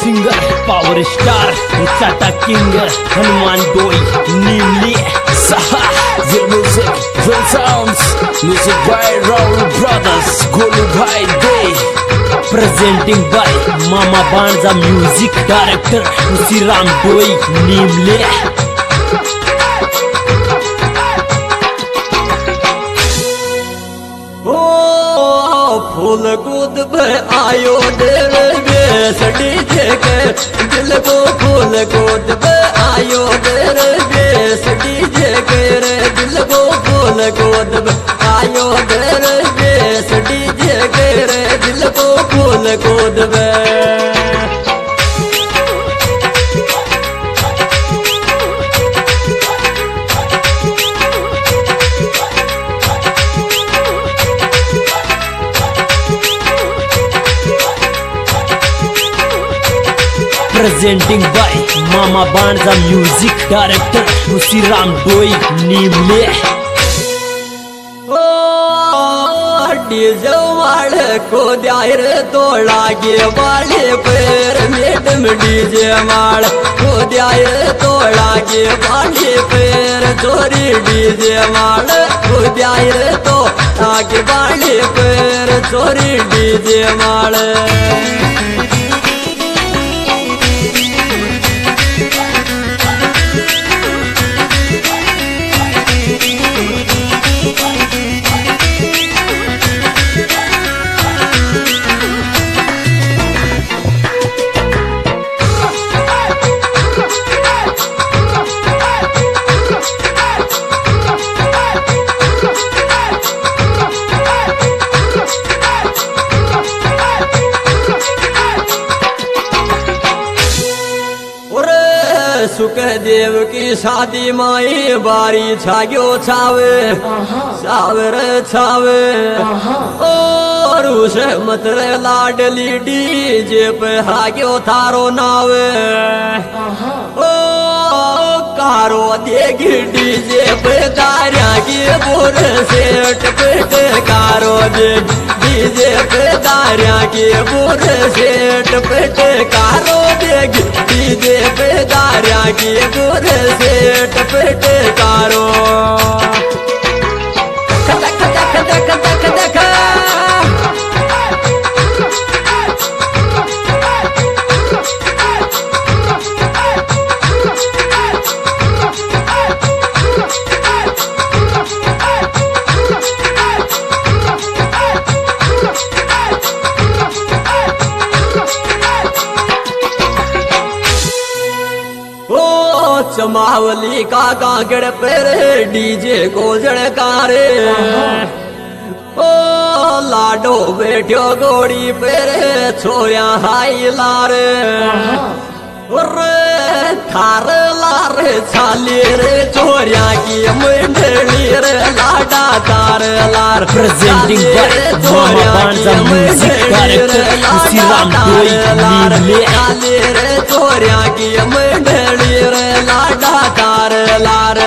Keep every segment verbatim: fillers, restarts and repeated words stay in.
Singer power star Tata king Hanuman डोई नीमली सहा music drum sounds music by Rahul brothers Golu भाई दे प्रेजेंटिंग बाय मामा बांजा म्यूजिक डायरेक्टर उसी राम डोई नीमले फूल कूद आयो देव बेस डीजे के दिल को फूल कूद आयो देव बेस डीजे के रे दिल को फूल कूद आयो देव बेस डीजे के रे दिल को फूल कूद प्रेजेंटिंग बाय मामा बांजा म्यूजिक डायरेक्टर उसी राम डोई नीमले डीजे वाले को द्यार तो लागे वाले पैर मैडम डीजे वाले को द्यार तो लागे वाले पैर चोरी डीजे वाले को द्यार तो लागे वाले पैर चोरी डीजे वाले सुखदेव की शादी माई बारी छाग्यो छावे सावर छावे और उसे मतरे लाडली डीजे पे हाग्यो थारो नावे ओ कारो देगी डीजे पे दारिया की बोर सेट पेट कारो देगी डीजे पे दारिया की बोर सेट पेट कारो देगी डीजे पे दारिया की बोर सेट पेट कारो दख दख दख दख दख चमावली का कांकड़ पर डीजे को जड़कारे ओ लाडो बैठो गोड़ी पर छोरिया हाई लारे थार लार छाली रे छोरिया की मंडली रे लाडा तार लार प्रेजेंटिंग बाय मामा बांजा म्यूजिक डायरेक्टर उसी राम डोई नीमले रे छोरिया की मंडली रे लाडा तार लार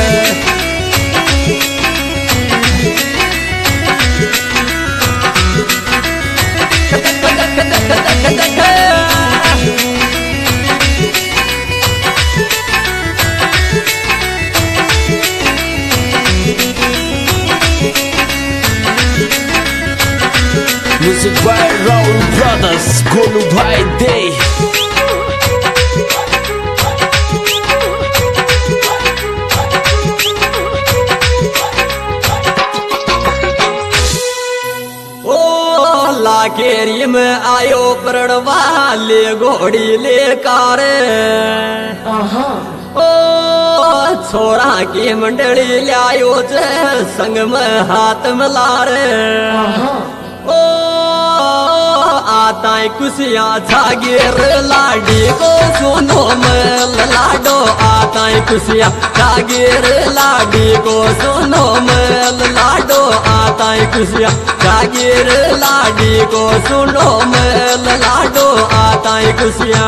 music by Rahul brothers Golu भाई दे लाकेरी में आयो प्रण वाले घोड़ी ले कारे ओ छोरा की मंडली लायो जे संग में हाथ मिला रे ओ आता कुसिया छागेर लाडी को सुनो मेल लाडो आता कुसिया छागेर लाडी को सुनो मेल लाडो आता कुसिया छागेर लाडी को सुनो मेल लाडो आता कुसिया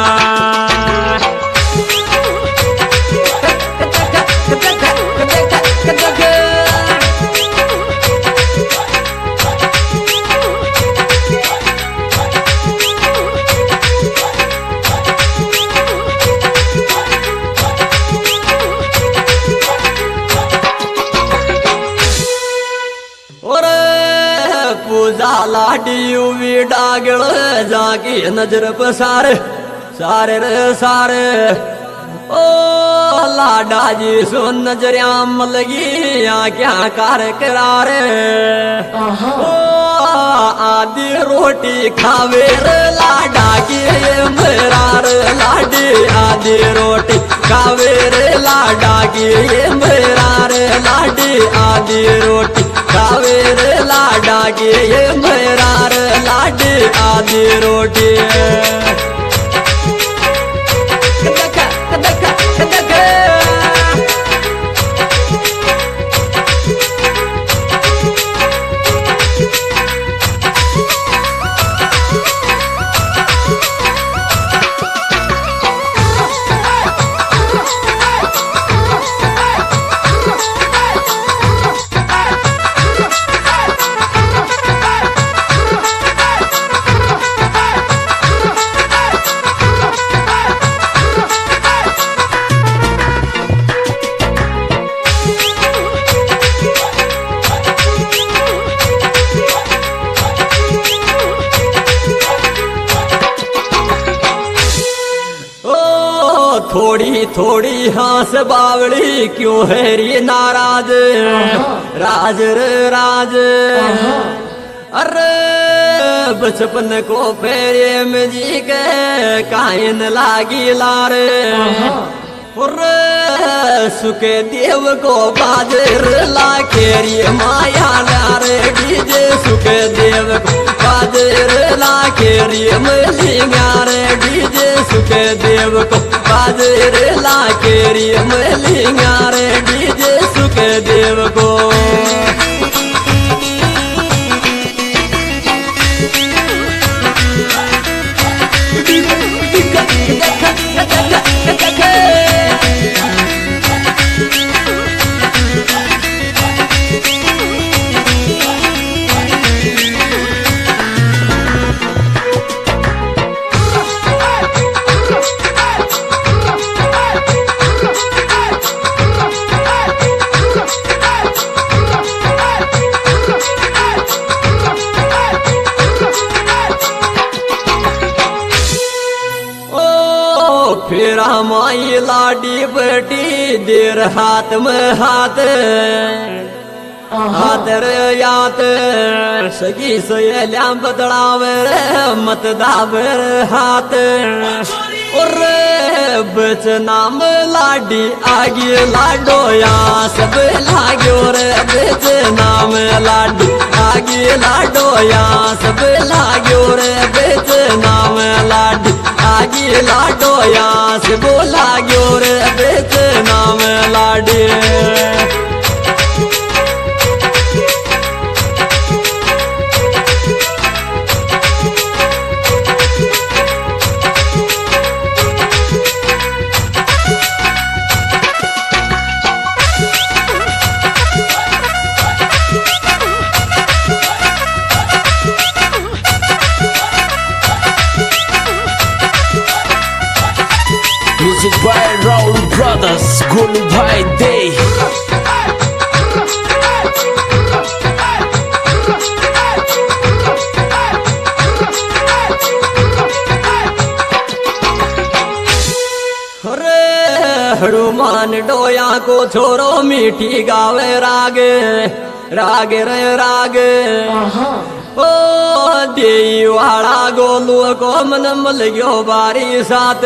लाडी उवी डागल जाकी नजर पसार सारे रे सारे ओ लाडा जी सो नजरियाम लगी या क्या कार करार ओ आधी रोटी खावे रे लाडा की मेरार लाडी आधी रोटी खावे रे लाडा की मेरार लाडी आधी रोटी खावे रे लाडा की मेरार लाडी आधी रोटी थोड़ी थोड़ी हास बावली क्यों है रे नाराज राज रे राज अरे बचपन को फेरे में जी के कायन लागी लारे सुके देव को बाजर ला केरी माया लारे डीजे सुके देव को बाजर ला केरी मलिंगारे डीजे सुके देव को बाजर ला केरी मलिंगारे डीजे सुके देव को फिर माई लाडी बटी देर हाथ में हाथ हाथ रे यात सगी सहेलियां बदलावे मत दावर हाथ और बच नाम लाडी आगे लाडो या सब लाग्यो रे बेच नाम लाडी आगे लाडो या सब लाग्यो रे बेच नाम लाडी आगे लाडो या से बोला ग्यो रे बेच नाम लाडी Music by Raul Brothers, Golu Bhai Day. Hanuman डोया को छोरो मीठी गावे राग राग रे राग ओ देई वाला गोलू को मन मल गयो बारी साथ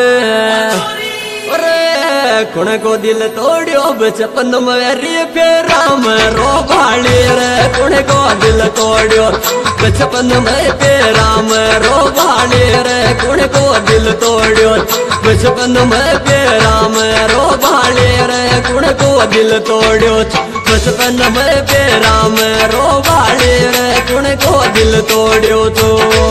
कुण को दिल तोड़ियो बचपन मेरी फेरा में रो भाली रे कुण को दिल तोड़ियो बचपन में फेरा में रो भाली रे कुण को दिल तोड़ियो बचपन में फेरा में रो भाली रे कुण को दिल तोड़ियो बचपन में फेरा में रो भाली रे कुण को दिल तोड़ियो तो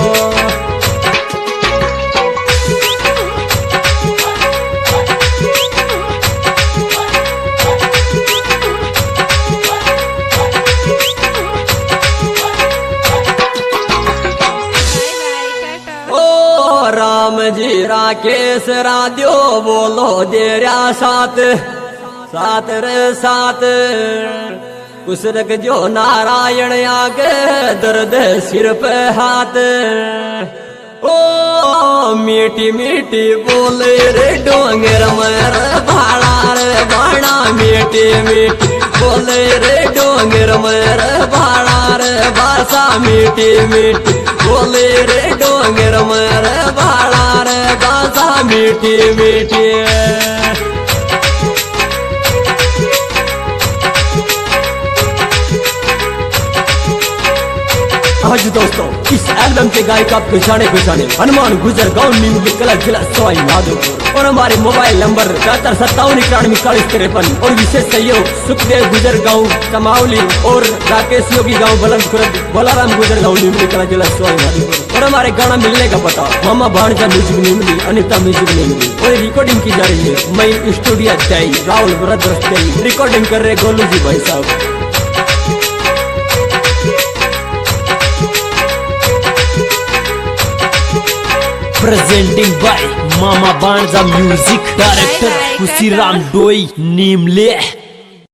राम जी राकेश राध्यो बोलो देरा साथ साथ रे साथ कुछ रख जो नारायण आगे दर्द सिर पे हाथ। ओ मीठी मीठी बोले रे डोंगर मर भाड़ा रे बाणा मीठी मीठी बोले रे डोंगर मर भाड़ा रे भाषा मीठी मीठी बोले रे डोंगर मर भाड़ा रे भाषा मीठी मीठी। आज दोस्तों इस एल्बम के गायक आपको जाने पहचाने हनुमान गुजर गाँव नीमली कला जिला सवाई माधोपुर और हमारे मोबाइल नंबर बहत्तर सत्तावन इक्यानवे इकतालीस तिरपन और विशेष सहयोग सुखदेव गुजर गाँव कमावली और राकेश योगी गाँव बलंद खुरद बोलाराम गुजर गाँव नीमली कला जिला सवाई माधोपुर। और हमारे गाना मिलने का पता मामा भाणजा म्यूजिक नीमली, अनिता म्यूजिक नीमली और रिकॉर्डिंग की जा रही है मई स्टूडियो जय राहुल ब्रदर्स रिकॉर्डिंग कर रहे गोलू जी भाई साहब। Presenting by Mama Banza Music, Director Kusiram Doi Nimle।